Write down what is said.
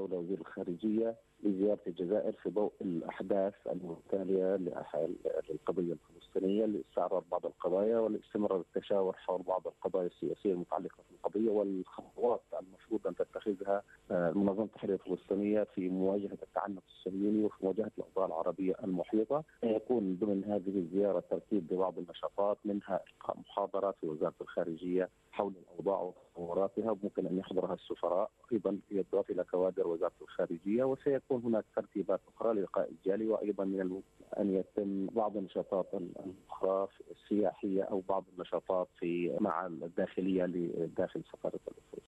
دولة وزير الخارجية لزيارة الجزائر في ضوء الأحداث المتالية للقضية الفلسطينية، لاستعراض بعض القضايا والاستمرار التشاور حول بعض القضايا السياسية المتعلقة في القضية والخطوات المفروض أن تتخذها منظمة التحرير الفلسطينية في مواجهة التعنت الصهيوني وفي مواجهة الأوضاع العربية المحيطة. يكون ضمن هذه الزيارة ترتيب لبعض النشاطات، منها إلقاء محاضرات في وزارة الخارجية حول الأوضاع وتطوراتها، وممكن أن يحضرها السفراء، أيضا يضاف إلى كوادر وزارة الخارجية. وسيكون هناك ترتيبات أخرى للقاء الجالي، وأيضا من الممكن أن يتم بعض النشاطات الأخرى السياحية أو بعض النشاطات مع الداخلية لداخل سفارة الأسرة.